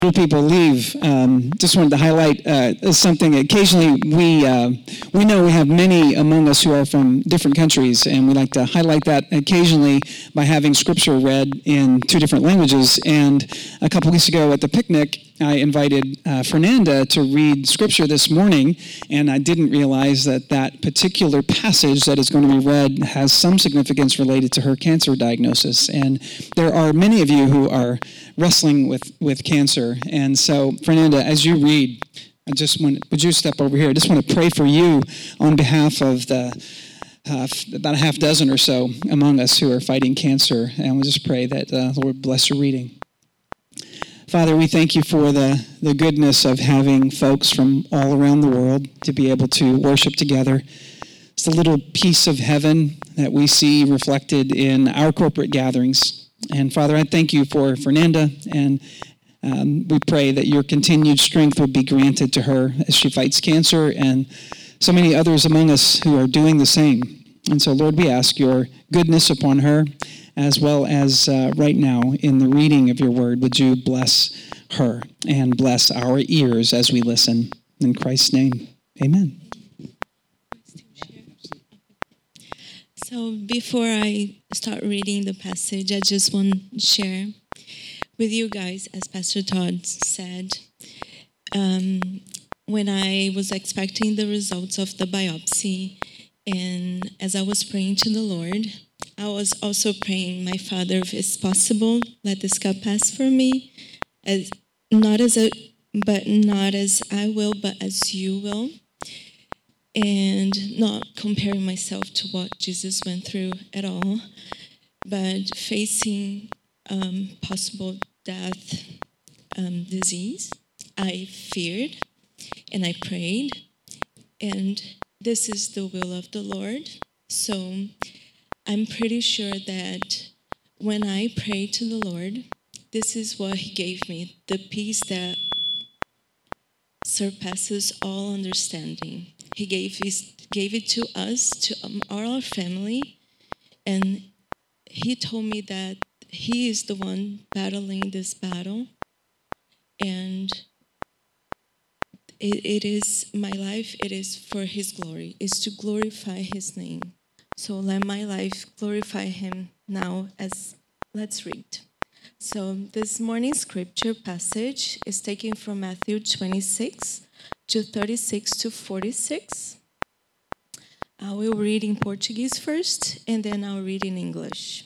People leave. Just wanted to highlight something. Occasionally, we know we have many among us who are from different countries, and we like to highlight that occasionally by having scripture read in 2 different languages. And a couple weeks ago at the picnic, I invited Fernanda to read scripture this morning, and I didn't realize that that particular passage that is going to be read has some significance related to her cancer diagnosis. And there are many of you who are wrestling with cancer. And so, Fernanda, as you read, would you step over here? I just want to pray for you on behalf of the about a half dozen or so among us who are fighting cancer. And we'll just pray that the Lord bless your reading. Father, we thank you for the goodness of having folks from all around the world to be able to worship together. It's a little piece of heaven that we see reflected in our corporate gatherings. And Father, I thank you for Fernanda, and we pray that your continued strength would be granted to her as she fights cancer and so many others among us who are doing the same. And so, Lord, we ask your goodness upon her, as well as right now in the reading of your word. Would you bless her and bless our ears as we listen? In Christ's name, amen. So before I start reading the passage, I just want to share with you guys, as Pastor Todd said, when I was expecting the results of the biopsy, and as I was praying to the Lord, I was also praying, my Father, if it's possible, let this cup pass from me, not as I will, but as you will. And not comparing myself to what Jesus went through at all, but facing possible death, disease. I feared and I prayed, and this is the will of the Lord. So I'm pretty sure that when I prayed to the Lord, this is what he gave me, the peace that surpasses all understanding. He gave it to us, to our family, and he told me that he is the one battling this battle, and it is my life, it is for his glory, it's to glorify his name. So let my life glorify him now. Let's read. So this morning's scripture passage is taken from Matthew 26 to 36 to 46. I will read in Portuguese first, and then I'll read in English.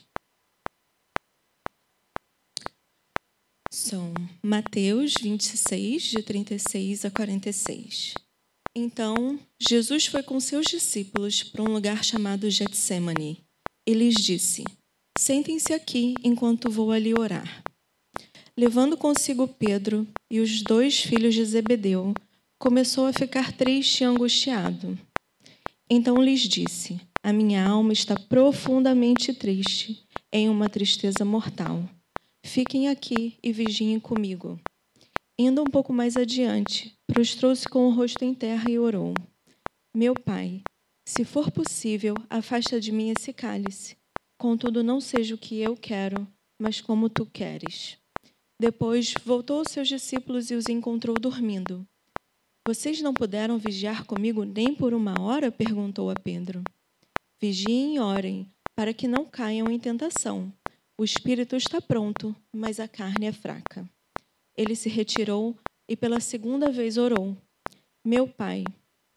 So, Mateus 26, de 36 a 46. Então, Jesus foi com seus discípulos para um lugar chamado Getsêmani e lhes disse: sentem-se aqui enquanto vou ali orar. Levando consigo Pedro e os 2 filhos de Zebedeu, começou a ficar triste e angustiado. Então lhes disse: a minha alma está profundamente triste, em uma tristeza mortal. Fiquem aqui e vigiem comigo. Indo um pouco mais adiante, prostrou-se com o rosto em terra e orou: meu Pai, se for possível, afasta de mim esse cálice. Contudo, não seja o que eu quero, mas como tu queres. Depois voltou aos seus discípulos e os encontrou dormindo. Vocês não puderam vigiar comigo nem por 1 hora? Perguntou a Pedro. Vigiem e orem, para que não caiam em tentação. O espírito está pronto, mas a carne é fraca. Ele se retirou e pela 2ª vez orou: meu Pai,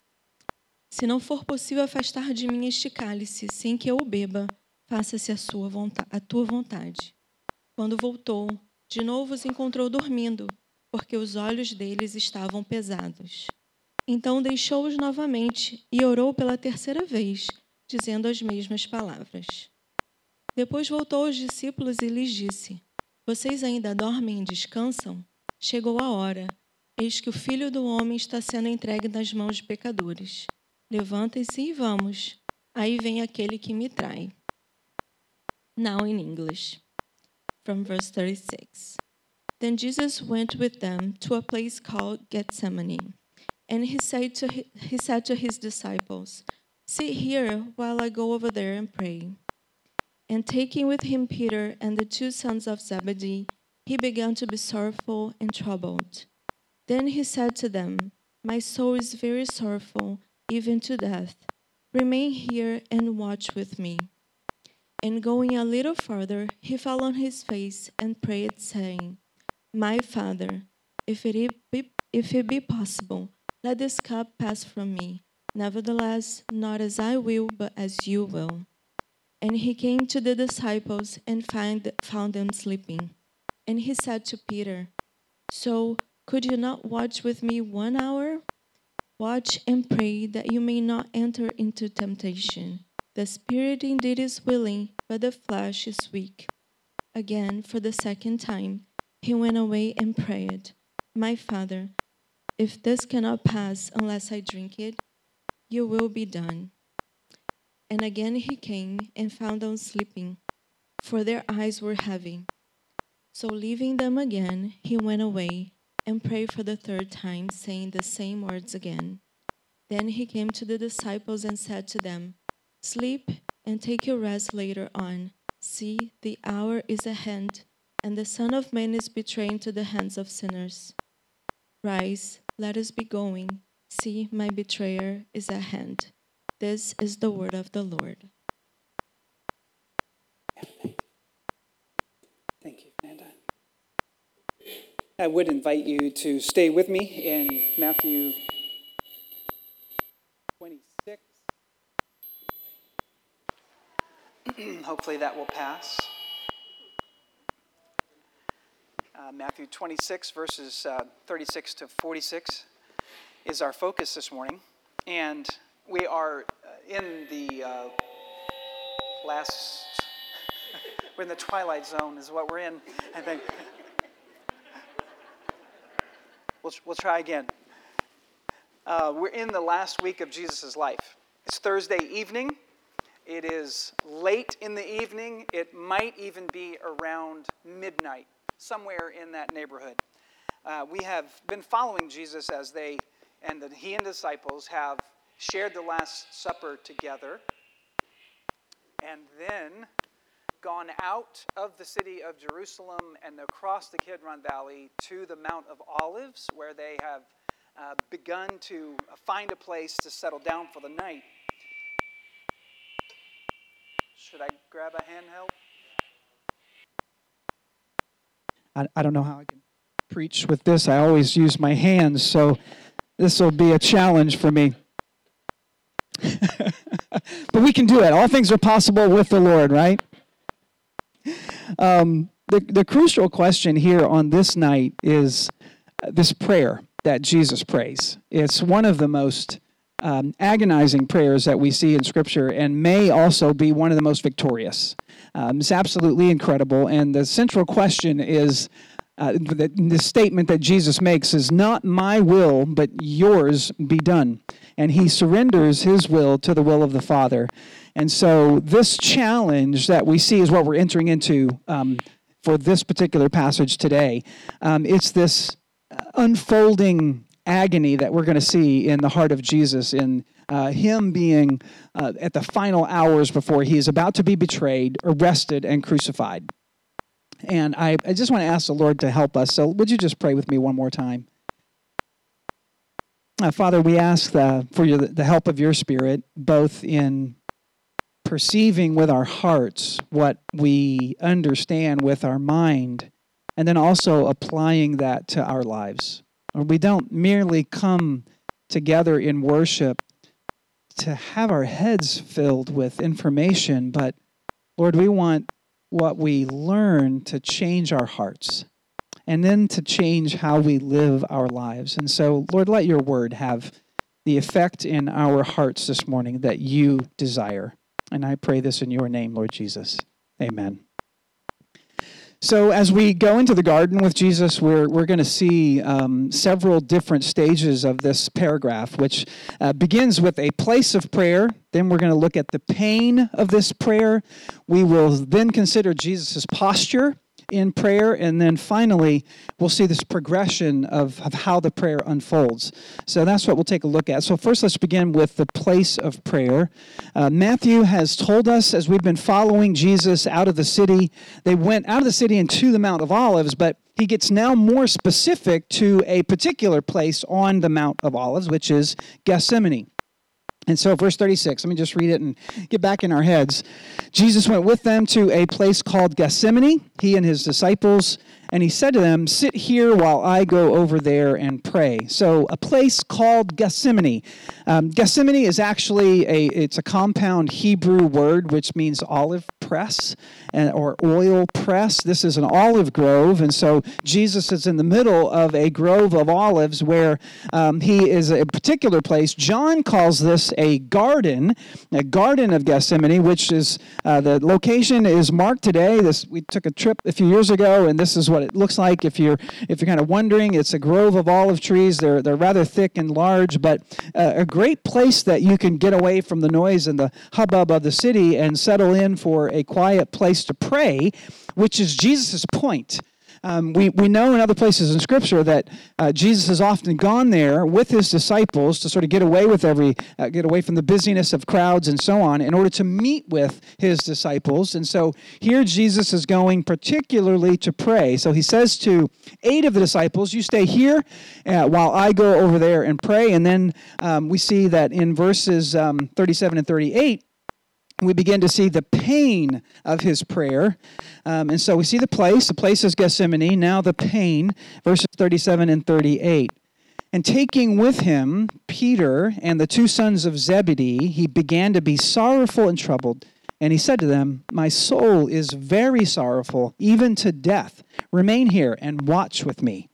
se não for possível afastar de mim este cálice sem que eu o beba, faça-se a tua vontade. Quando voltou, de novo os encontrou dormindo, porque os olhos deles estavam pesados. Então deixou-os novamente e orou pela 3ª vez, dizendo as mesmas palavras. Depois voltou aos discípulos e lhes disse: vocês ainda dormem e descansam? Chegou a hora. Eis que o Filho do Homem está sendo entregue nas mãos de pecadores. Levantem-se e vamos. Aí vem aquele que me trai. Now in English, from verse 36. Then Jesus went with them to a place called Gethsemane, and he said to his disciples, sit here while I go over there and pray. And taking with him Peter and the 2 sons of Zebedee, he began to be sorrowful and troubled. Then he said to them, "My soul is very sorrowful, even to death. Remain here and watch with me." And going a little farther, he fell on his face and prayed, saying, "My Father, if it be possible, let this cup pass from me. Nevertheless, not as I will, but as you will." And he came to the disciples and found them sleeping. And he said to Peter, "So could you not watch with me 1 hour? Watch and pray that you may not enter into temptation. The spirit indeed is willing, but the flesh is weak." Again, for the second time, he went away and prayed, "My Father, if this cannot pass unless I drink it, your will be done." And again he came and found them sleeping, for their eyes were heavy. So leaving them again, he went away and prayed for the third time, saying the same words again. Then he came to the disciples and said to them, "Sleep and take your rest later on. See, the hour is at hand, and the Son of Man is betrayed into the hands of sinners. Rise, let us be going. See, my betrayer is at hand." This is the word of the Lord. Thank you, Fernanda. I would invite you to stay with me in Matthew 26. Hopefully that will pass. Matthew 26, verses 36 to 46 is our focus this morning. And we are in the we're in the twilight zone is what we're in, I think. We'll try again. We're in the last week of Jesus' life. It's Thursday evening. It is late in the evening. It might even be around midnight, somewhere in that neighborhood. We have been following Jesus as he and disciples have shared the Last Supper together, and then gone out of the city of Jerusalem and across the Kidron Valley to the Mount of Olives, where they have begun to find a place to settle down for the night. Should I grab a handheld? I don't know how I can preach with this. I always use my hands, so this will be a challenge for me. But we can do it. All things are possible with the Lord, right? The crucial question here on this night is this prayer that Jesus prays. It's one of the most agonizing prayers that we see in Scripture, and may also be one of the most victorious. It's absolutely incredible, and the central question is the statement that Jesus makes is, "Not my will, but yours be done." And he surrenders his will to the will of the Father. And so this challenge that we see is what we're entering into for this particular passage today. It's this unfolding agony that we're going to see in the heart of Jesus, in him being at the final hours before he is about to be betrayed, arrested, and crucified. And I just want to ask the Lord to help us. So would you just pray with me one more time? Father, we ask for the help of your Spirit, both in perceiving with our hearts what we understand with our mind, and then also applying that to our lives. We don't merely come together in worship to have our heads filled with information, but Lord, we want what we learn to change our hearts, and then to change how we live our lives. And so, Lord, let your word have the effect in our hearts this morning that you desire. And I pray this in your name, Lord Jesus. Amen. So as we go into the garden with Jesus, we're going to see several different stages of this paragraph, which begins with a place of prayer. Then we're going to look at the pain of this prayer. We will then consider Jesus' posture in prayer, and then finally, we'll see this progression of how the prayer unfolds. So that's what we'll take a look at. So first, let's begin with the place of prayer. Matthew has told us, as we've been following Jesus out of the city, they went out of the city into the Mount of Olives, but he gets now more specific to a particular place on the Mount of Olives, which is Gethsemane. And so verse 36, let me just read it and get back in our heads. Jesus went with them to a place called Gethsemane, he and his disciples, and he said to them, "Sit here while I go over there and pray." So a place called Gethsemane. Gethsemane is actually it's a compound Hebrew word which means olive press or oil press. This is an olive grove, and so Jesus is in the middle of a grove of olives where he is a particular place. John calls this a garden of Gethsemane, which is the location is marked today. We took a trip a few years ago, and this is what it looks like. If you're kind of wondering, it's a grove of olive trees. They're rather thick and large, but a great place that you can get away from the noise and the hubbub of the city and settle in for a quiet place to pray, which is Jesus' point. We know in other places in Scripture that Jesus has often gone there with his disciples to sort of get away from the busyness of crowds and so on in order to meet with his disciples. And so here Jesus is going particularly to pray. So he says to 8 of the disciples, "You stay here while I go over there and pray." And then we see that in verses 37 and 38, we begin to see the pain of his prayer. And so we see the place. The place is Gethsemane. Now the pain, verses 37 and 38. "And taking with him Peter and the 2 sons of Zebedee, he began to be sorrowful and troubled. And he said to them, 'My soul is very sorrowful, even to death. Remain here and watch with me.'"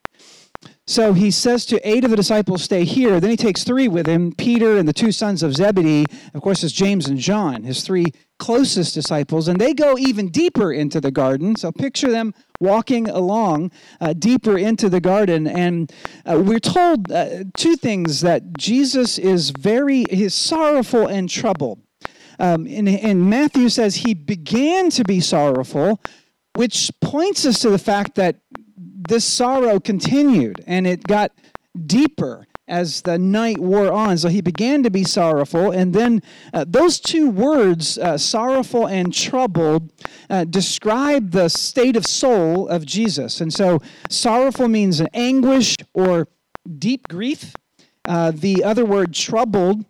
So he says to 8 of the disciples, "Stay here." Then he takes 3 with him, Peter and the 2 sons of Zebedee. Of course, it's James and John, his 3 closest disciples. And they go even deeper into the garden. So picture them walking along deeper into the garden. And we're told 2 things, that Jesus is sorrowful and troubled. And Matthew says he began to be sorrowful, which points us to the fact that this sorrow continued, and it got deeper as the night wore on. So he began to be sorrowful, and then those 2 words, sorrowful and troubled, describe the state of soul of Jesus. And so sorrowful means an anguish or deep grief. The other word, troubled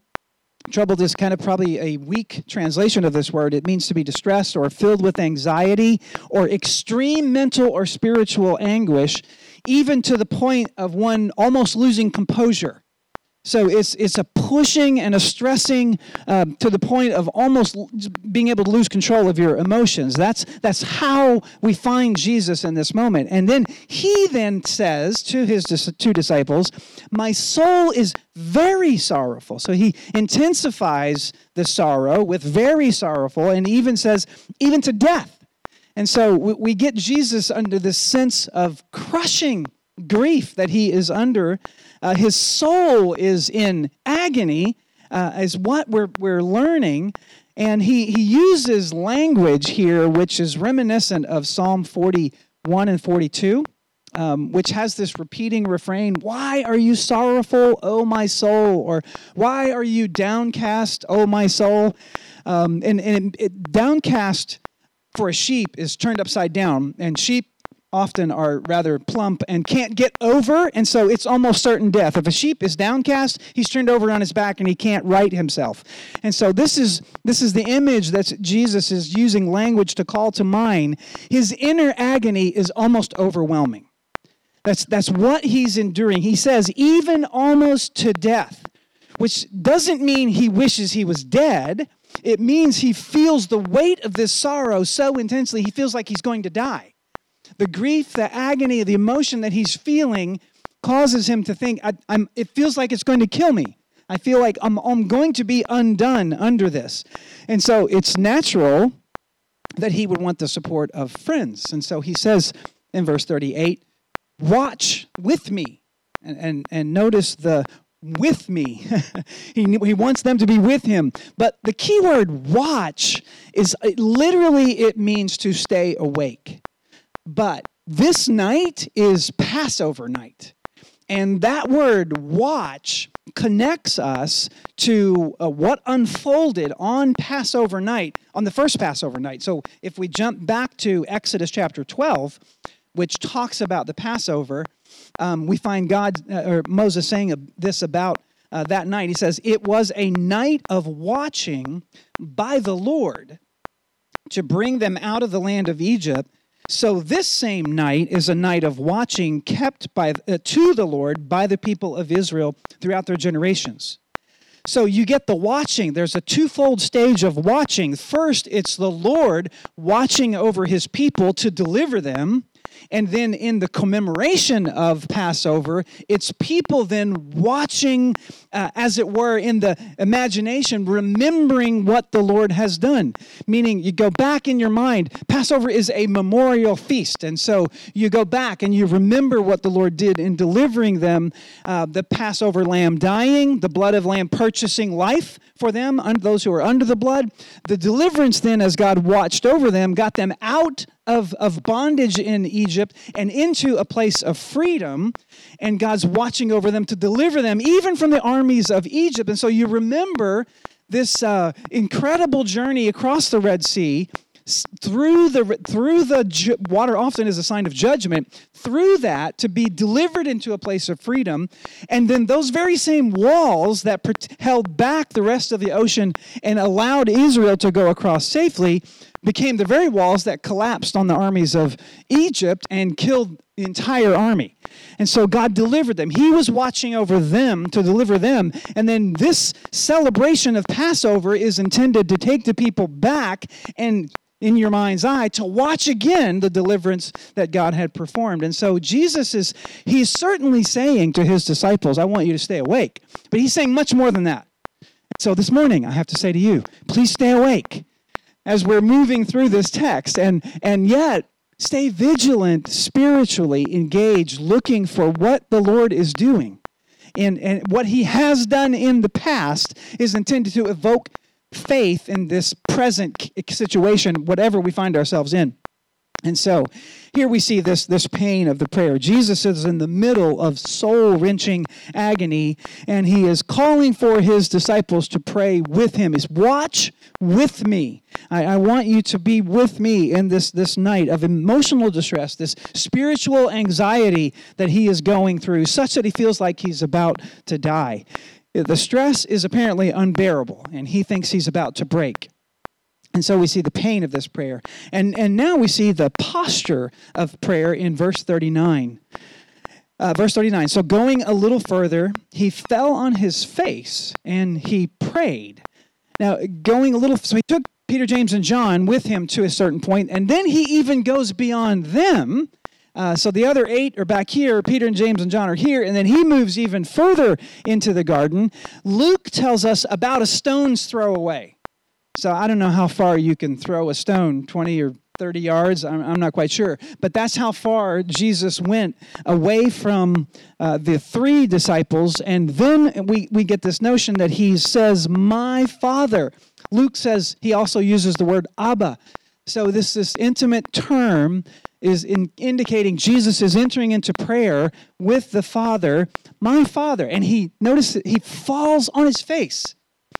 is kind of probably a weak translation of this word. It means to be distressed or filled with anxiety or extreme mental or spiritual anguish, even to the point of one almost losing composure. So it's a pushing and a stressing to the point of almost being able to lose control of your emotions. That's how we find Jesus in this moment. And then he says to his 2 disciples, "My soul is very sorrowful." So he intensifies the sorrow with very sorrowful, and even says, even to death. And so we get Jesus under this sense of crushing grief that he is under. His soul is in agony, is what we're learning. And he uses language here which is reminiscent of Psalm 41 and 42, which has this repeating refrain, "Why are you sorrowful, O my soul?" Or "Why are you downcast, O my soul?" Downcast for a sheep is turned upside down, and sheep often are rather plump and can't get over, and so it's almost certain death. If a sheep is downcast, he's turned over on his back and he can't right himself. And so this is the image that Jesus is using language to call to mind. His inner agony is almost overwhelming. That's what he's enduring. He says, even almost to death, which doesn't mean he wishes he was dead. It means he feels the weight of this sorrow so intensely, he feels like he's going to die. The grief, the agony, the emotion that he's feeling causes him to think, it feels like it's going to kill me. I feel like I'm going to be undone under this. And so it's natural that he would want the support of friends. And so he says in verse 38, "Watch with me." And notice the with me. He wants them to be with him. But the key word watch is literally, it means to stay awake. But this night is Passover night. And that word watch connects us to what unfolded on Passover night, on the first Passover night. So if we jump back to Exodus chapter 12, which talks about the Passover, we find Moses saying this about that night. He says, "It was a night of watching by the Lord to bring them out of the land of Egypt. So this same night is a night of watching kept to the Lord by the people of Israel throughout their generations." So you get the watching. There's a twofold stage of watching. First, it's the Lord watching over his people to deliver them. And then in the commemoration of Passover, it's people then watching, as it were, in the imagination, remembering what the Lord has done. Meaning you go back in your mind. Passover is a memorial feast. And so you go back and you remember what the Lord did in delivering them, the Passover lamb dying, the blood of lamb purchasing life for them, those who are under the blood. The deliverance then, as God watched over them, got them out of bondage in Egypt and into a place of freedom, and God's watching over them to deliver them even from the armies of Egypt. And so you remember this incredible journey across the Red Sea, through the water often is a sign of judgment, through that to be delivered into a place of freedom, and then those very same walls that held back the rest of the ocean and allowed Israel to go across safely became the very walls that collapsed on the armies of Egypt and killed the entire army. And so God delivered them. He was watching over them to deliver them. And then this celebration of Passover is intended to take the people back and, in your mind's eye, to watch again the deliverance that God had performed. And so he's certainly saying to his disciples, I want you to stay awake. But he's saying much more than that. So this morning, I have to say to you, please stay awake as we're moving through this text, and yet stay vigilant, spiritually engaged, looking for what the Lord is doing. And what he has done in the past is intended to evoke faith in this present situation, whatever we find ourselves in. And so here we see this pain of the prayer. Jesus is in the middle of soul-wrenching agony, and he is calling for his disciples to pray with him. Is watch with me. I want you to be with me in this night of emotional distress, this spiritual anxiety that he is going through, such that he feels like he's about to die. The stress is apparently unbearable, and he thinks he's about to break. And so we see the pain of this prayer. And now we see the posture of prayer in verse 39. Verse 39, so going a little further, he fell on his face and he prayed. Now, so he took Peter, James, and John with him to a certain point, and then he even goes beyond them. So the other 8 are back here. Peter and James and John are here, and then he moves even further into the garden. Luke tells us about a stone's throw away. So I don't know how far you can throw a stone, 20 or 30 yards. I'm not quite sure. But that's how far Jesus went away from the 3 disciples. And then we get this notion that he says, my Father. Luke says he also uses the word Abba. So this intimate term is indicating Jesus is entering into prayer with the Father, my Father. And notice that he falls on his face.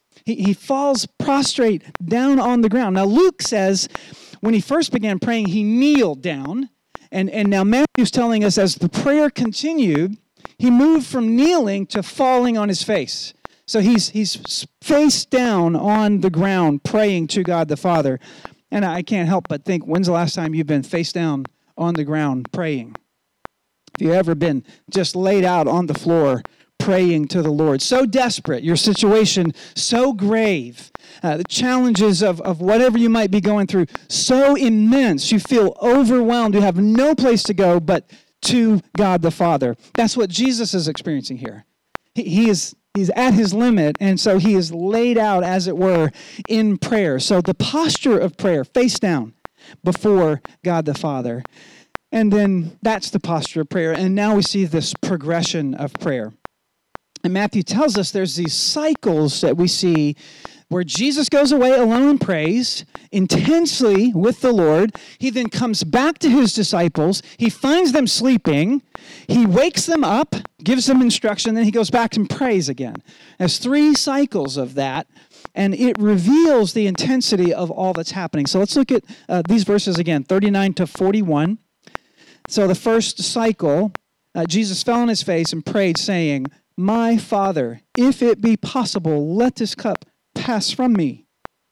He falls prostrate down on the ground. Now, Luke says when he first began praying, he kneeled down. And now Matthew's telling us as the prayer continued, he moved from kneeling to falling on his face. So he's face down on the ground praying to God the Father. And I can't help but think, when's the last time you've been face down on the ground praying? Have you ever been just laid out on the floor praying to the Lord? So desperate, your situation so grave, the challenges of whatever you might be going through, so immense, you feel overwhelmed, you have no place to go but to God the Father. That's what Jesus is experiencing here. He's at his limit, and so he is laid out, as it were, in prayer. So the posture of prayer, face down before God the Father. And then that's the posture of prayer. And now we see this progression of prayer. And Matthew tells us there's these cycles that we see where Jesus goes away alone and prays intensely with the Lord. He then comes back to his disciples. He finds them sleeping. He wakes them up, gives them instruction, then he goes back and prays again. There's 3 cycles of that, and it reveals the intensity of all that's happening. So let's look at these verses again, 39 to 41. So the first cycle, Jesus fell on his face and prayed, saying, "My Father, if it be possible, let this cup pass from me."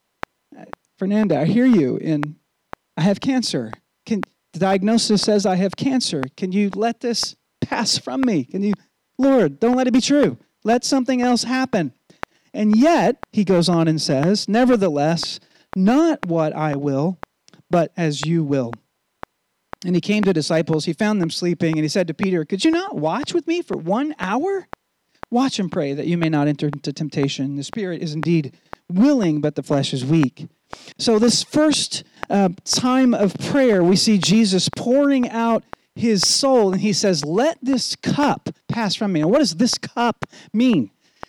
Fernanda, I hear you, and I have cancer. The diagnosis says I have cancer. Can you let this pass from me? Lord, don't let it be true. Let something else happen. And yet, he goes on and says, "Nevertheless, not what I will, but as you will." And he came to the disciples, he found them sleeping, and he said to Peter, "Could you not watch with me for 1 hour? Watch and pray that you may not enter into temptation. The spirit is indeed willing, but the flesh is weak." So this first time of prayer, we see Jesus pouring out his soul, and he says, "Let this cup pass from me." Now, what does this cup mean?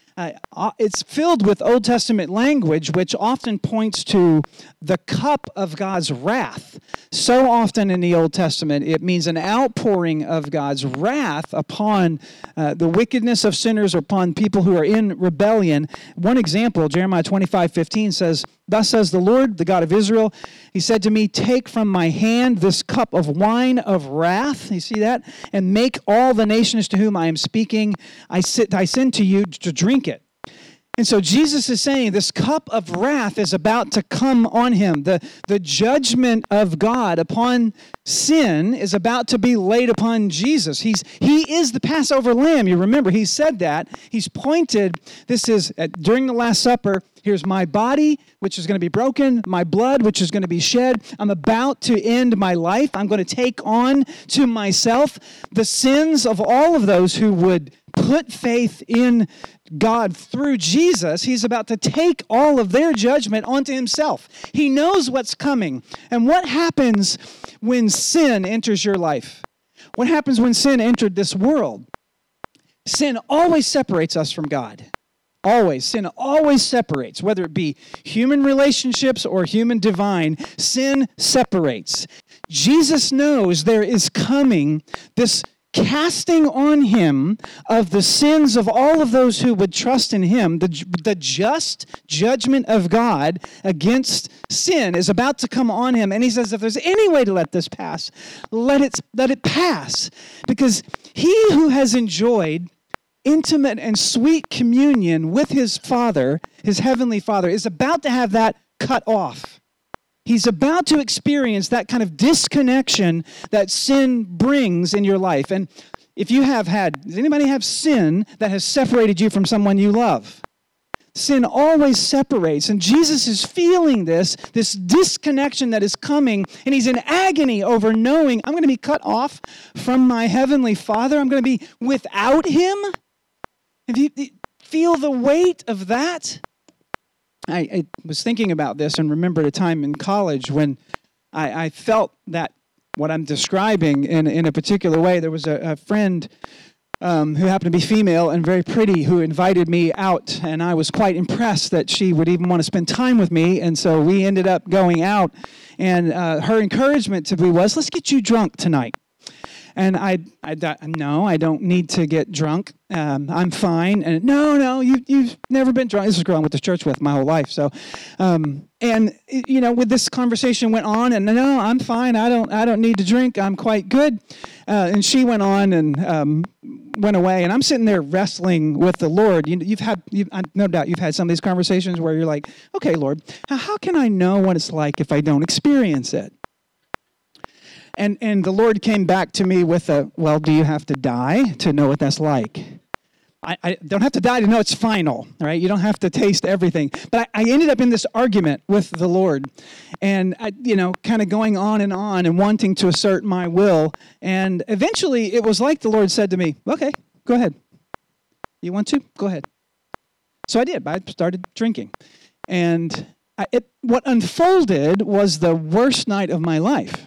It's filled with Old Testament language, which often points to the cup of God's wrath. So often in the Old Testament, it means an outpouring of God's wrath upon the wickedness of sinners, or upon people who are in rebellion. One example, Jeremiah 25:15 says, "Thus says the Lord, the God of Israel, he said to me, take from my hand this cup of wine of wrath," you see that, "and make all the nations to whom I am speaking, I send to you to drink it." And so Jesus is saying this cup of wrath is about to come on him. The judgment of God upon sin is about to be laid upon Jesus. He is the Passover lamb. You remember, he said that. He's pointed, this is, during the Last Supper, here's my body, which is going to be broken, my blood, which is going to be shed. I'm about to end my life. I'm going to take on to myself the sins of all of those who would put faith in God through Jesus. He's about to take all of their judgment onto himself. He knows what's coming. And what happens when sin enters your life? What happens when sin entered this world? Sin always separates us from God. Always. Sin always separates, whether it be human relationships or human divine. Sin separates. Jesus knows there is coming this casting on him of the sins of all of those who would trust in him. The just judgment of God against sin is about to come on him. And he says, if there's any way to let this pass, let it pass. Because he who has enjoyed intimate and sweet communion with his Father, his heavenly Father, is about to have that cut off. He's about to experience that kind of disconnection that sin brings in your life. And if you have had, does anybody have sin that has separated you from someone you love? Sin always separates, and Jesus is feeling this disconnection that is coming, and he's in agony over knowing, I'm going to be cut off from my heavenly Father. I'm going to be without him. If you feel the weight of that, I was thinking about this and remembered a time in college when I felt that what I'm describing in a particular way. There was a friend who happened to be female and very pretty who invited me out, and I was quite impressed that she would even want to spend time with me, and so we ended up going out, and her encouragement to me was, let's get you drunk tonight. And I no, I don't need to get drunk. I'm fine. And no, you've never been drunk. This is a girl I went to church with my whole life. So, with this conversation went on, and no, I'm fine. I don't need to drink. I'm quite good. And she went on and went away. And I'm sitting there wrestling with the Lord. No doubt you've had some of these conversations where you're like, okay, Lord, how can I know what it's like if I don't experience it? And the Lord came back to me with well, do you have to die to know what that's like? I don't have to die to know it's final, right? You don't have to taste everything. But I ended up in this argument with the Lord, and kind of going on and wanting to assert my will. And eventually it was like the Lord said to me, okay, go ahead. You want to? Go ahead. So I did. I started drinking. And what unfolded was the worst night of my life.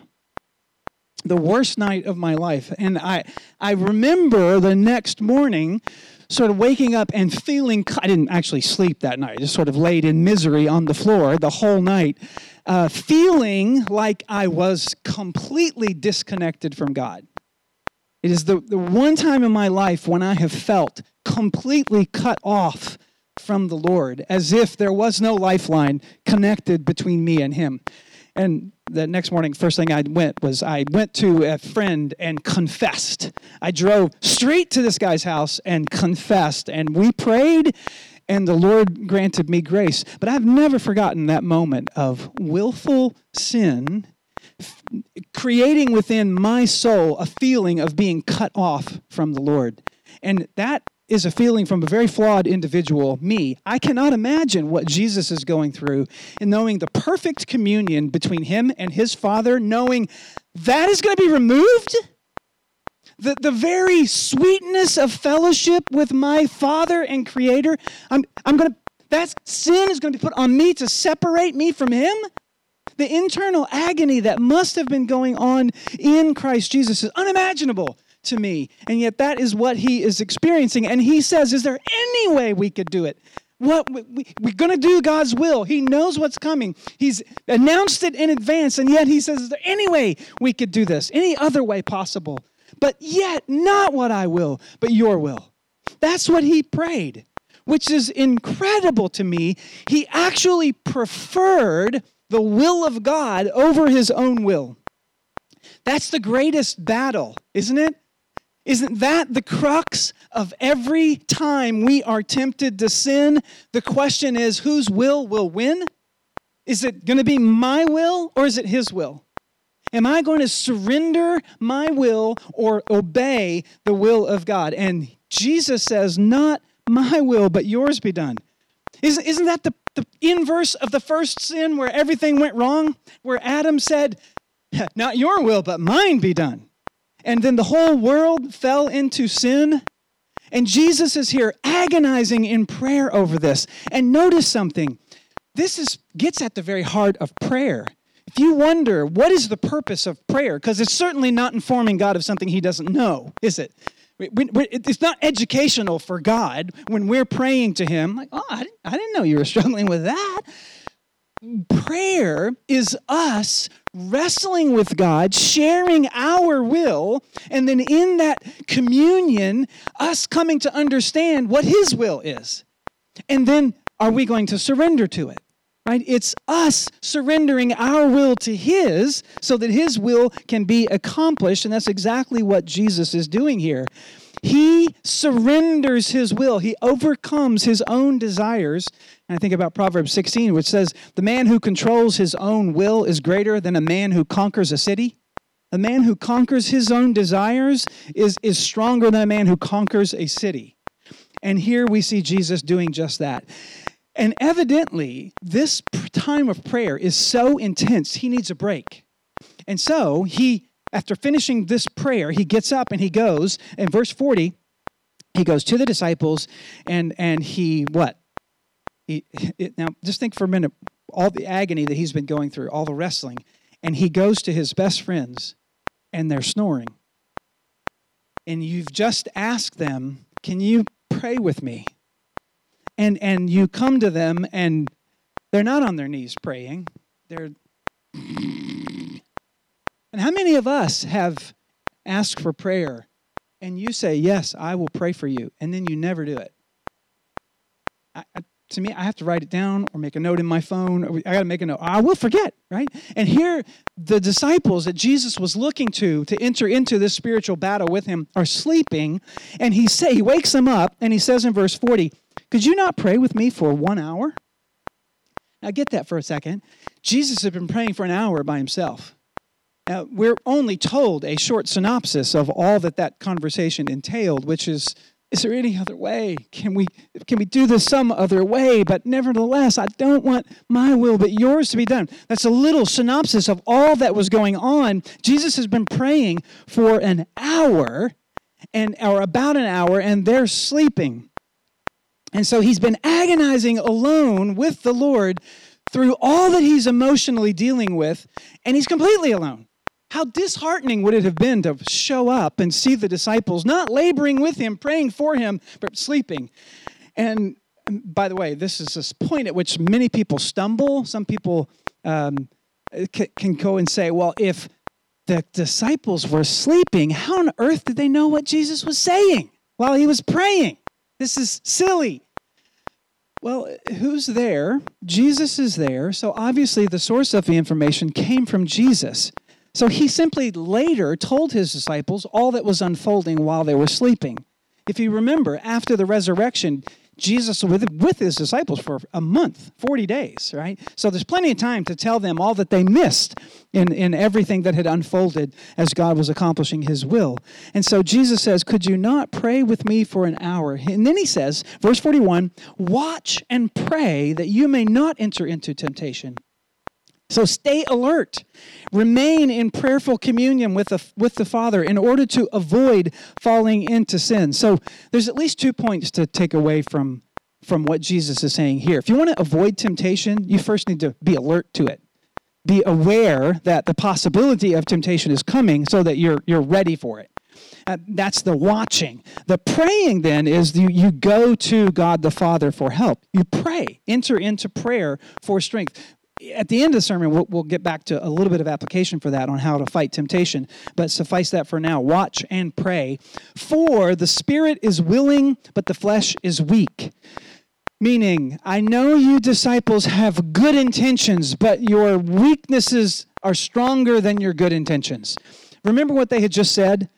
The worst night of my life. And I remember the next morning sort of waking up and feeling, I didn't actually sleep that night. I just sort of laid in misery on the floor the whole night, feeling like I was completely disconnected from God. It is the one time in my life when I have felt completely cut off from the Lord, as if there was no lifeline connected between me and him. And the next morning, first thing I went to a friend and confessed. I drove straight to this guy's house and confessed, and we prayed, and the Lord granted me grace. But I've never forgotten that moment of willful sin creating within my soul a feeling of being cut off from the Lord. And that is a feeling from a very flawed individual, me. I cannot imagine what Jesus is going through in knowing the perfect communion between him and his Father, knowing that is going to be removed. The very sweetness of fellowship with my Father and Creator, that sin is going to be put on me to separate me from him. The internal agony that must have been going on in Christ Jesus is unimaginable to me, and yet that is what he is experiencing. And he says, is there any way we could do it? We're going to do God's will. He knows what's coming. He's announced it in advance, and yet he says, is there any way we could do this? Any other way possible? But yet, not what I will, but your will. That's what he prayed, which is incredible to me. He actually preferred the will of God over his own will. That's the greatest battle, isn't it? Isn't that the crux of every time we are tempted to sin? The question is, whose will win? Is it going to be my will or is it his will? Am I going to surrender my will or obey the will of God? And Jesus says, not my will, but yours be done. Isn't that the inverse of the first sin where everything went wrong? Where Adam said, not your will, but mine be done. And then the whole world fell into sin. And Jesus is here agonizing in prayer over this. And notice something. This gets at the very heart of prayer. If you wonder, what is the purpose of prayer? Because it's certainly not informing God of something he doesn't know, is it? It's not educational for God when we're praying to him. Like, oh, I didn't know you were struggling with that. Prayer is us wrestling with God, sharing our will, and then in that communion, us coming to understand what his will is. And then are we going to surrender to it? Right? It's us surrendering our will to his so that his will can be accomplished, and that's exactly what Jesus is doing here. He surrenders his will. He overcomes his own desires. And I think about Proverbs 16, which says, the man who controls his own will is greater than a man who conquers a city. A man who conquers his own desires is stronger than a man who conquers a city. And here we see Jesus doing just that. And evidently, this time of prayer is so intense, he needs a break. And so he, after finishing this prayer, he gets up and he goes, in verse 40, he goes to the disciples and he, what? Now, just think for a minute, all the agony that he's been going through, all the wrestling, and he goes to his best friends and they're snoring. And you've just asked them, can you pray with me? And you come to them and they're not on their knees praying. And how many of us have asked for prayer and you say, yes, I will pray for you, and then you never do it? To me, I have to write it down or make a note in my phone. I got to make a note. I will forget, right? And here, the disciples that Jesus was looking to enter into this spiritual battle with him are sleeping, and he wakes them up, and he says in verse 40, could you not pray with me for 1 hour? Now get that for a second. Jesus had been praying for an hour by himself. Now, we're only told a short synopsis of all that conversation entailed, which is there any other way? Can we do this some other way? But nevertheless, I don't want my will, but yours to be done. That's a little synopsis of all that was going on. Jesus has been praying for an hour, or about an hour, and they're sleeping. And so he's been agonizing alone with the Lord through all that he's emotionally dealing with, and he's completely alone. How disheartening would it have been to show up and see the disciples not laboring with him, praying for him, but sleeping. And by the way, this is this point at which many people stumble. Some people can go and say, well, if the disciples were sleeping, how on earth did they know what Jesus was saying while he was praying? This is silly. Well, who's there? Jesus is there. So obviously the source of the information came from Jesus. So he simply later told his disciples all that was unfolding while they were sleeping. If you remember, after the resurrection, Jesus was with his disciples for a month, 40 days, right? So there's plenty of time to tell them all that they missed in everything that had unfolded as God was accomplishing his will. And so Jesus says, could you not pray with me for an hour? And then he says, verse 41, watch and pray that you may not enter into temptation. So stay alert. Remain in prayerful communion with the Father in order to avoid falling into sin. So there's at least 2 points to take away from what Jesus is saying here. If you want to avoid temptation, you first need to be alert to it. Be aware that the possibility of temptation is coming so that you're ready for it. That's the watching. The praying then is you go to God the Father for help. You pray. Enter into prayer for strength. At the end of the sermon, we'll get back to a little bit of application for that on how to fight temptation, but suffice that for now. Watch and pray. For the spirit is willing, but the flesh is weak. Meaning, I know you disciples have good intentions, but your weaknesses are stronger than your good intentions. Remember what they had just said?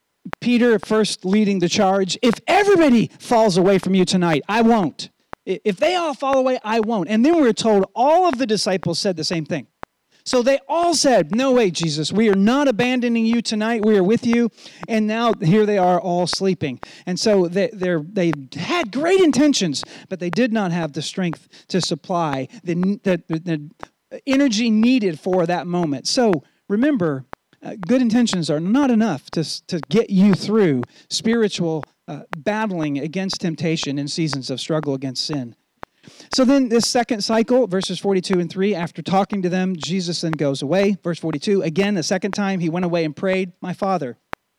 Peter first leading the charge. If everybody falls away from you tonight, I won't. If they all fall away, I won't. And then we're told all of the disciples said the same thing. So they all said, no way, Jesus, we are not abandoning you tonight. We are with you. And now here they are all sleeping. And so they had great intentions, but they did not have the strength to supply the energy needed for that moment. So remember, good intentions are not enough to get you through spiritual battling against temptation in seasons of struggle against sin. So then this second cycle, verses 42 and 3, after talking to them, Jesus then goes away. Verse 42, again, the second time he went away and prayed, my Father,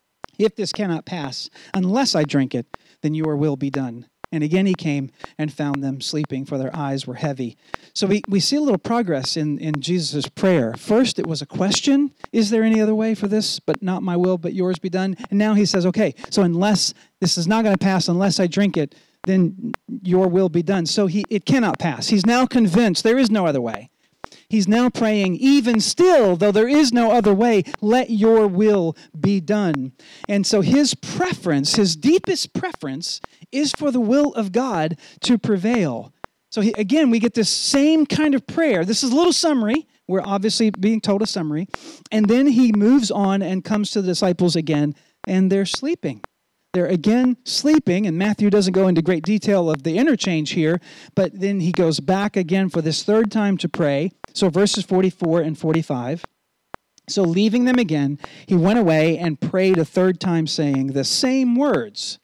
if this cannot pass, unless I drink it, then your will be done. And again he came and found them sleeping, for their eyes were heavy. So we see a little progress in Jesus' prayer. First, it was a question, is there any other way for this? But not my will, but yours be done. And now he says, okay, so unless this is not going to pass, unless I drink it, then your will be done. So it cannot pass. He's now convinced there is no other way. He's now praying, even still, though there is no other way, let your will be done. And so his preference, his deepest preference, is for the will of God to prevail. So again, we get this same kind of prayer. This is a little summary. We're obviously being told a summary. And then he moves on and comes to the disciples again, and they're sleeping. They're again sleeping, and Matthew doesn't go into great detail of the interchange here, but then he goes back again for this third time to pray. So verses 44 and 45. So leaving them again, he went away and prayed a third time, saying the same words.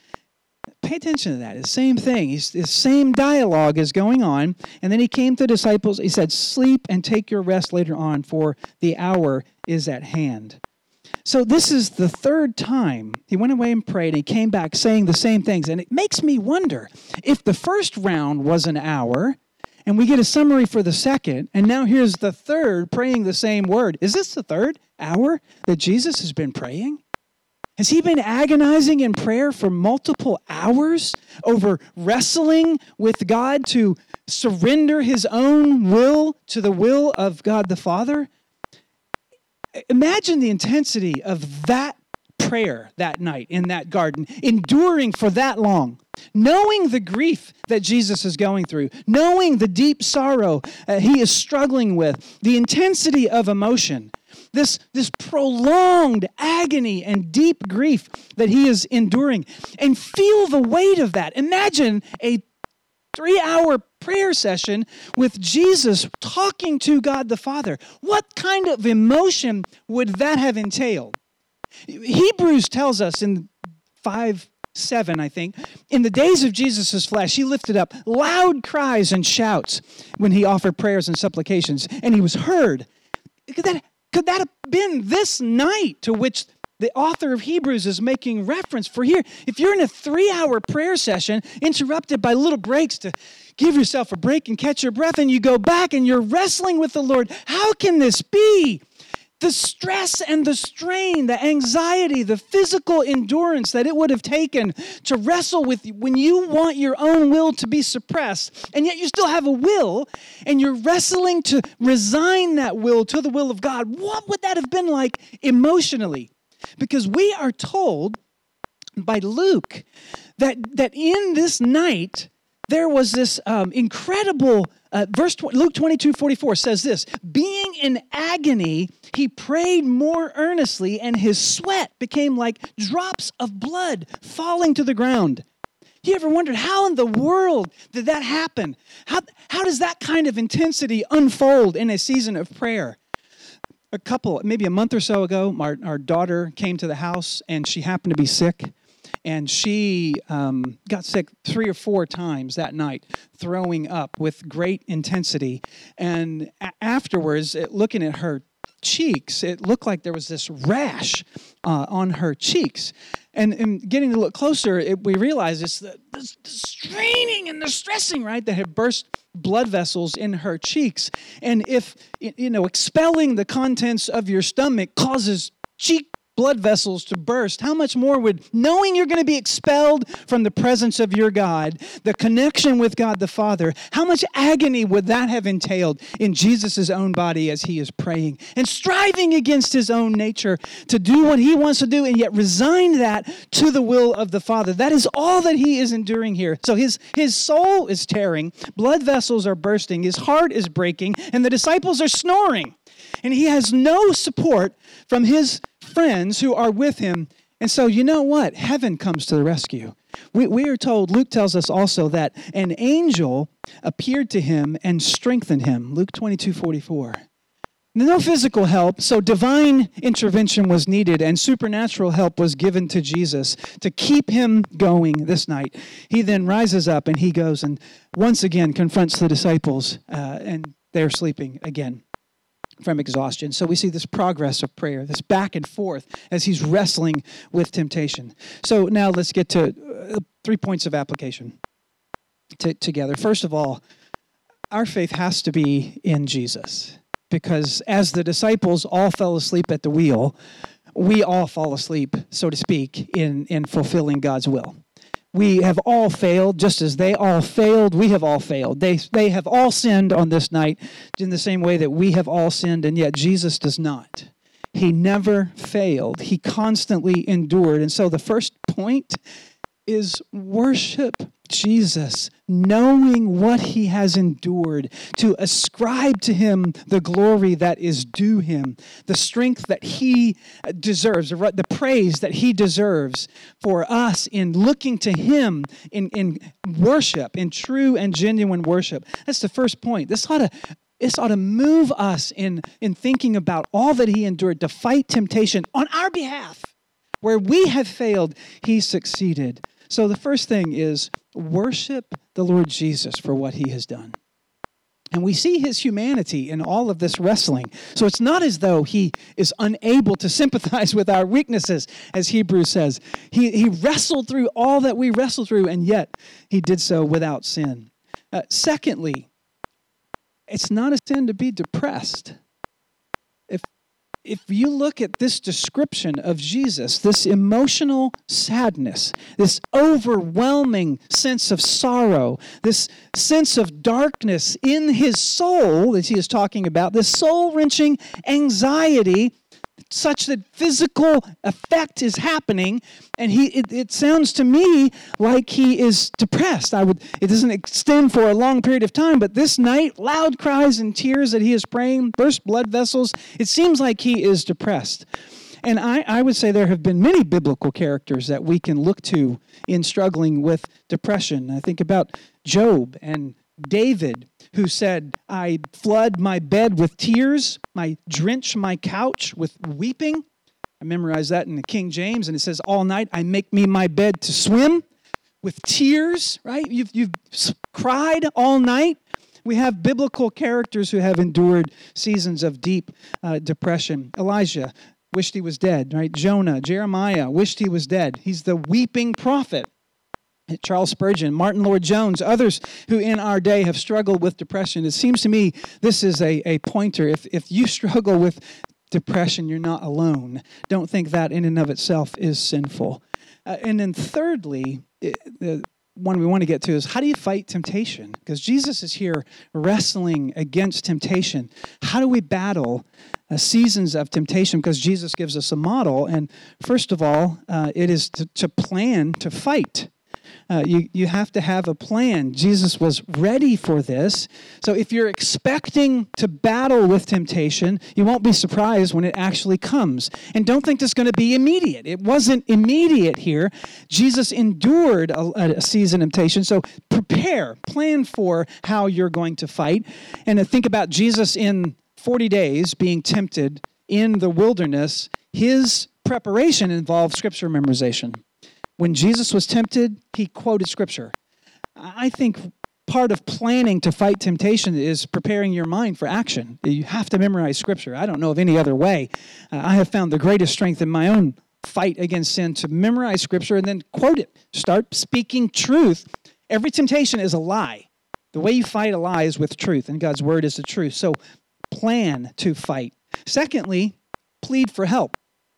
Pay attention to that. It's the same thing. The same dialogue is going on. And then he came to the disciples. He said, sleep and take your rest later on, for the hour is at hand. So this is the third time he went away and prayed, and he came back saying the same things. And it makes me wonder, if the first round was an hour, and we get a summary for the second, and now here's the third praying the same word. Is this the third hour that Jesus has been praying? Has he been agonizing in prayer for multiple hours over wrestling with God to surrender his own will to the will of God the Father? Imagine the intensity of that prayer that night in that garden, enduring for that long, knowing the grief that Jesus is going through, knowing the deep sorrow he is struggling with, the intensity of emotion, this prolonged agony and deep grief that he is enduring, and feel the weight of that. Imagine a 3-hour prayer session with Jesus talking to God the Father. What kind of emotion would that have entailed? Hebrews tells us in 5:7, I think, in the days of Jesus' flesh, he lifted up loud cries and shouts when he offered prayers and supplications, and he was heard. Could that have been this night to which the author of Hebrews is making reference? For here, if you're in a 3-hour prayer session, interrupted by little breaks to give yourself a break and catch your breath, and you go back and you're wrestling with the Lord, how can this be? The stress and the strain, the anxiety, the physical endurance that it would have taken to wrestle with when you want your own will to be suppressed, and yet you still have a will, and you're wrestling to resign that will to the will of God. What would that have been like emotionally? Because we are told by Luke that in this night, there was this incredible, Luke 22:44 says this, being in agony, he prayed more earnestly, and his sweat became like drops of blood falling to the ground. You ever wondered how in the world did that happen? How does that kind of intensity unfold in a season of prayer? Maybe a month or so ago, our daughter came to the house, and she happened to be sick. And she got sick 3 or 4 times that night, throwing up with great intensity. And afterwards, looking at her cheeks, it looked like there was this rash on her cheeks. And getting to look closer, we realized it's the straining and the stressing, right, that had burst blood vessels in her cheeks. And if, expelling the contents of your stomach causes cheek blood vessels to burst, how much more would knowing you're going to be expelled from the presence of your God, the connection with God the Father, how much agony would that have entailed in Jesus' own body as he is praying and striving against his own nature to do what he wants to do and yet resign that to the will of the Father? That is all that he is enduring here. So his soul is tearing, blood vessels are bursting, his heart is breaking, and the disciples are snoring. And he has no support from his friends who are with him. And so you know what? Heaven comes to the rescue. We are told, Luke tells us also that an angel appeared to him and strengthened him. Luke 22:44. No physical help, so divine intervention was needed, and supernatural help was given to Jesus to keep him going this night. He then rises up and he goes and once again confronts the disciples, and they're sleeping again from exhaustion. So we see this progress of prayer, this back and forth as he's wrestling with temptation. So now let's get to 3 points of application together. First of all, our faith has to be in Jesus, because as the disciples all fell asleep at the wheel, we all fall asleep, so to speak, in fulfilling God's will. We have all failed, just as they all failed, we have all failed. They have all sinned on this night in the same way that we have all sinned, and yet Jesus does not. He never failed. He constantly endured. And so the first point is worship Jesus, knowing what he has endured, to ascribe to him the glory that is due him, the strength that he deserves, the praise that he deserves for us in looking to him in worship, in true and genuine worship. That's the first point. This ought to move us in thinking about all that he endured to fight temptation on our behalf. Where we have failed, he succeeded. So the first thing is worship the Lord Jesus for what he has done. And we see his humanity in all of this wrestling. So it's not as though he is unable to sympathize with our weaknesses, as Hebrews says. He wrestled through all that we wrestle through, and yet he did so without sin. Secondly, it's not a sin to be depressed. If you look at this description of Jesus, this emotional sadness, this overwhelming sense of sorrow, this sense of darkness in his soul that he is talking about, this soul-wrenching anxiety, such that physical effect is happening, and it sounds to me like he is depressed. It doesn't extend for a long period of time, but this night, loud cries and tears that he is praying, burst blood vessels, it seems like he is depressed. And I would say there have been many biblical characters that we can look to in struggling with depression. I think about Job and David, who said, I flood my bed with tears, I drench my couch with weeping. I memorized that in the King James, and it says, all night I make me my bed to swim with tears, right? You've cried all night. We have biblical characters who have endured seasons of deep depression. Elijah wished he was dead, right? Jonah, Jeremiah wished he was dead. He's the weeping prophet. Charles Spurgeon, Martin Lloyd-Jones, others who in our day have struggled with depression. It seems to me this is a pointer. If you struggle with depression, you're not alone. Don't think that in and of itself is sinful. And then thirdly, the one we want to get to is, how do you fight temptation? Because Jesus is here wrestling against temptation. How do we battle seasons of temptation? Because Jesus gives us a model. And first of all, it is to plan to fight. You have to have a plan. Jesus was ready for this. So if you're expecting to battle with temptation, you won't be surprised when it actually comes. And don't think it's going to be immediate. It wasn't immediate here. Jesus endured a season of temptation. So plan for how you're going to fight. And think about Jesus in 40 days being tempted in the wilderness. His preparation involved scripture memorization. When Jesus was tempted, he quoted Scripture. I think part of planning to fight temptation is preparing your mind for action. You have to memorize Scripture. I don't know of any other way. I have found the greatest strength in my own fight against sin to memorize Scripture and then quote it. Start speaking truth. Every temptation is a lie. The way you fight a lie is with truth, and God's Word is the truth. So plan to fight. Secondly, plead for help.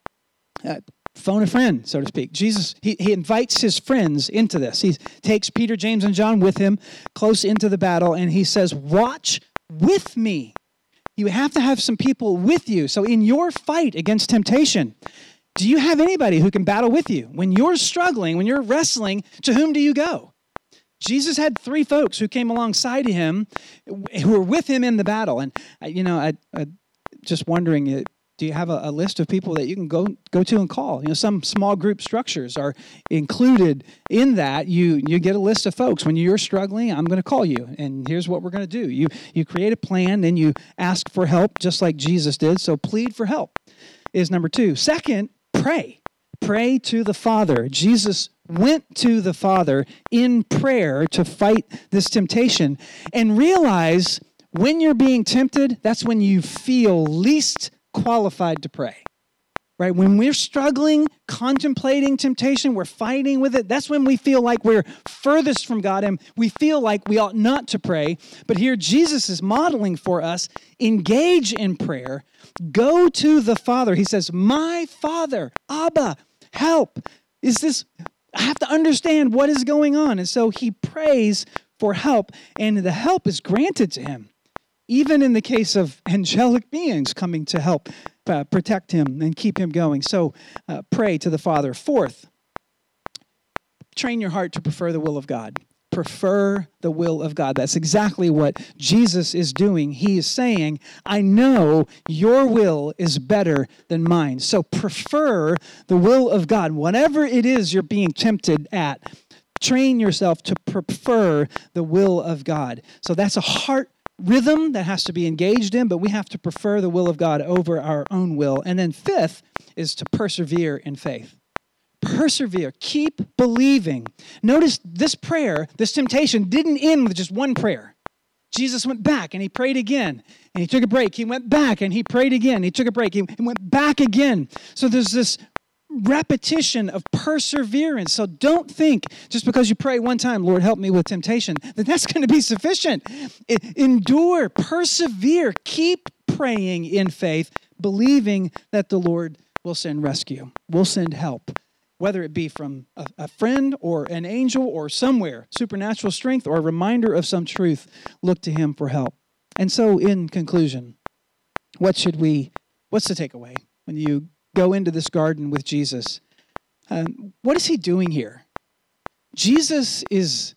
Phone a friend, so to speak. Jesus, he invites his friends into this. He takes Peter, James, and John with him close into the battle, and he says, watch with me. You have to have some people with you. So in your fight against temptation, do you have anybody who can battle with you? When you're struggling, when you're wrestling, to whom do you go? Jesus had 3 folks who came alongside him, who were with him in the battle. And, I just wondering, do you have a list of people that you can go to and call? Some small group structures are included in that. You get a list of folks. When you're struggling, I'm going to call you, and here's what we're going to do. You create a plan, then you ask for help, just like Jesus did. So plead for help is number 2. Second, pray. Pray to the Father. Jesus went to the Father in prayer to fight this temptation, and realize when you're being tempted, that's when you feel least qualified to pray, right? When we're struggling, contemplating temptation, we're fighting with it, that's when we feel like we're furthest from God and we feel like we ought not to pray. But here Jesus is modeling for us, engage in prayer, go to the Father. He says, my Father, Abba, help. I have to understand what is going on. And so he prays for help, and the help is granted to him. Even in the case of angelic beings coming to help protect him and keep him going. So pray to the Father. Fourth, train your heart to prefer the will of God. Prefer the will of God. That's exactly what Jesus is doing. He is saying, I know your will is better than mine. So prefer the will of God. Whatever it is you're being tempted at, train yourself to prefer the will of God. So that's a heart rhythm that has to be engaged in, but we have to prefer the will of God over our own will. And then fifth is to persevere in faith. Persevere. Keep believing. Notice this prayer, this temptation didn't end with just one prayer. Jesus went back and he prayed again, and he took a break. He went back and he prayed again. He took a break. He went back again. So there's this repetition of perseverance. So don't think just because you pray one time, Lord, help me with temptation, that that's going to be sufficient. Endure, persevere, keep praying in faith, believing that the Lord will send rescue, will send help, whether it be from a friend or an angel or somewhere, supernatural strength or a reminder of some truth. Look to him for help. And so in conclusion, what's the takeaway when you go into this garden with Jesus? What is he doing here? Jesus is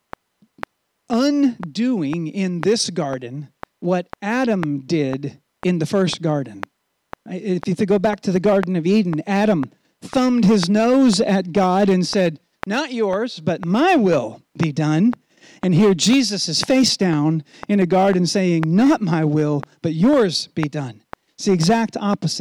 undoing in this garden what Adam did in the first garden. If you go back to the Garden of Eden, Adam thumbed his nose at God and said, not yours, but my will be done. And here Jesus is face down in a garden saying, not my will, but yours be done. It's the exact opposite.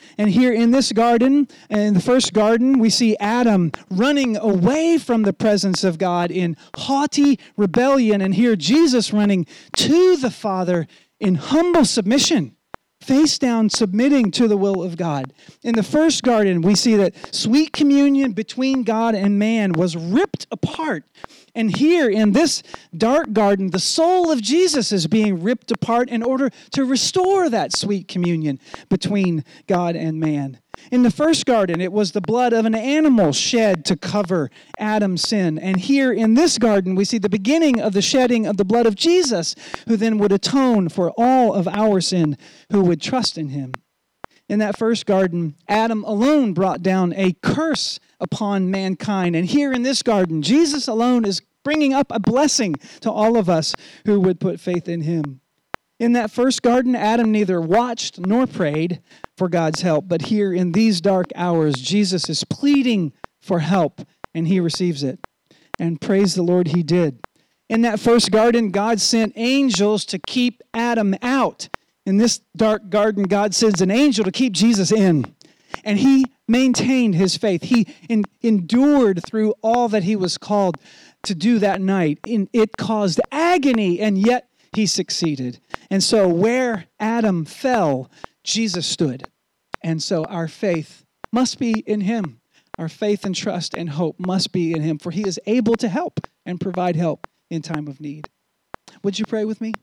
And here in this garden, in the first garden, we see Adam running away from the presence of God in haughty rebellion. And here Jesus running to the Father in humble submission, face down, submitting to the will of God. In the first garden, we see that sweet communion between God and man was ripped apart. And here in this dark garden, the soul of Jesus is being ripped apart in order to restore that sweet communion between God and man. In the first garden, it was the blood of an animal shed to cover Adam's sin. And here in this garden, we see the beginning of the shedding of the blood of Jesus, who then would atone for all of our sin, who would trust in him. In that first garden, Adam alone brought down a curse upon mankind. And here in this garden, Jesus alone is bringing up a blessing to all of us who would put faith in him. In that first garden, Adam neither watched nor prayed for God's help. But here in these dark hours, Jesus is pleading for help, and he receives it. And praise the Lord, he did. In that first garden, God sent angels to keep Adam out. In this dark garden, God sends an angel to keep Jesus in. And he maintained his faith. He endured through all that he was called to do that night. It caused agony, and yet he succeeded. And so where Adam fell, Jesus stood. And so our faith must be in him. Our faith and trust and hope must be in him, for he is able to help and provide help in time of need. Would you pray with me?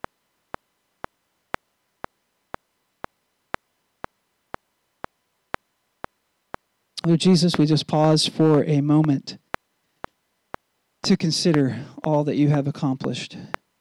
Lord Jesus, we just pause for a moment to consider all that you have accomplished.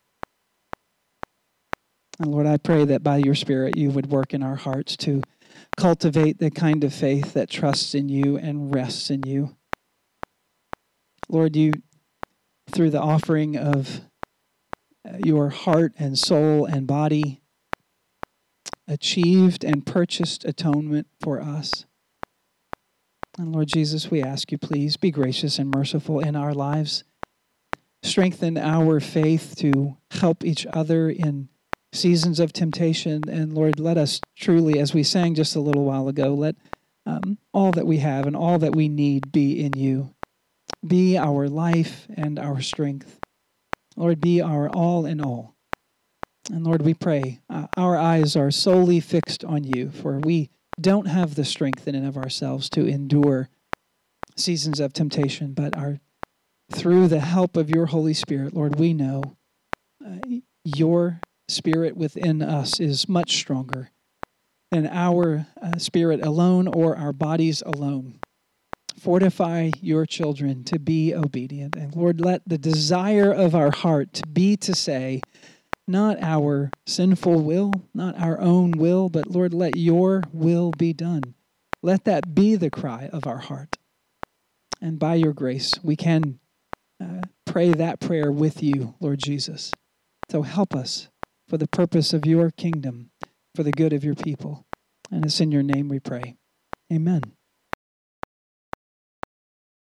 And Lord, I pray that by your Spirit you would work in our hearts to cultivate the kind of faith that trusts in you and rests in you. Lord, you, through the offering of your heart and soul and body, achieved and purchased atonement for us. And Lord Jesus, we ask you, please be gracious and merciful in our lives. Strengthen our faith to help each other in seasons of temptation. And Lord, let us truly, as we sang just a little while ago, let all that we have and all that we need be in you. Be our life and our strength. Lord, be our all in all. And Lord, we pray, our eyes are solely fixed on you, for we don't have the strength in and of ourselves to endure seasons of temptation, but through the help of your Holy Spirit, Lord, we know your Spirit within us is much stronger than our spirit alone or our bodies alone. Fortify your children to be obedient. And Lord, let the desire of our heart be to say, not our sinful will, not our own will, but Lord, let your will be done. Let that be the cry of our heart. And by your grace, we can pray that prayer with you, Lord Jesus. So help us for the purpose of your kingdom, for the good of your people. And it's in your name we pray. Amen.